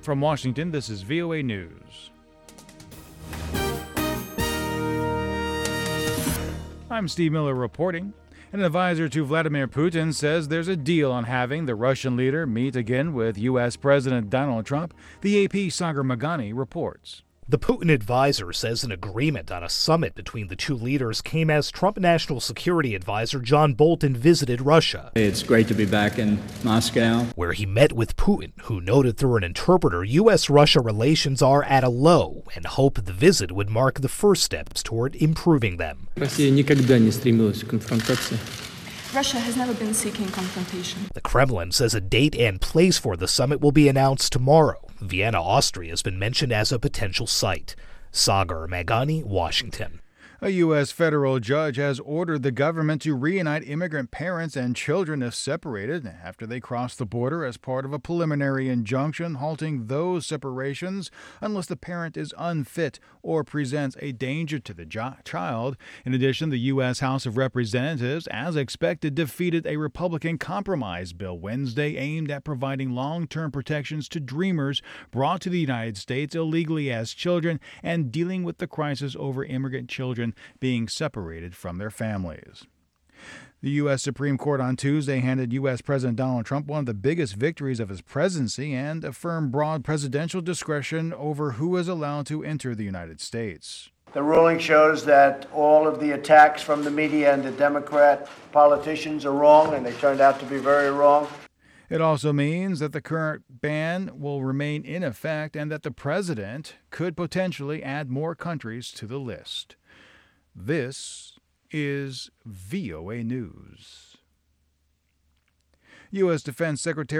From Washington, this is VOA News. I'm Steve Miller reporting. An advisor to Vladimir Putin says there's a deal on having the Russian leader meet again with U.S. President Donald Trump. The AP Sagar Meghani reports. The Putin advisor says an agreement on a summit between the two leaders came as Trump National Security Advisor John Bolton visited Russia. It's great to be back in Moscow, where he met with Putin, who noted through an interpreter U.S.-Russia relations are at a low and hoped the visit would mark the first steps toward improving them. Россия никогда не стремилась к конфронтации. Russia has never been seeking confrontation. The Kremlin says a date and place for the summit will be announced tomorrow. Vienna, Austria has been mentioned as a potential site. Sagar Meghani, Washington. A U.S. federal judge has ordered the government to reunite immigrant parents and children if separated after they cross the border as part of a preliminary injunction halting those separations unless the parent is unfit or presents a danger to the child. In addition, the U.S. House of Representatives, as expected, defeated a Republican compromise bill Wednesday aimed at providing long-term protections to dreamers brought to the United States illegally as children and dealing with the crisis over immigrant children being separated from their families. The U.S. Supreme Court on Tuesday handed U.S. President Donald Trump one of the biggest victories of his presidency and affirmed broad presidential discretion over who is allowed to enter the United States. The ruling shows that all of the attacks from the media and the Democrat politicians are wrong, and they turned out to be very wrong. It also means that the current ban will remain in effect and that the president could potentially add more countries to the list. This is VOA News. U.S. Defense Secretary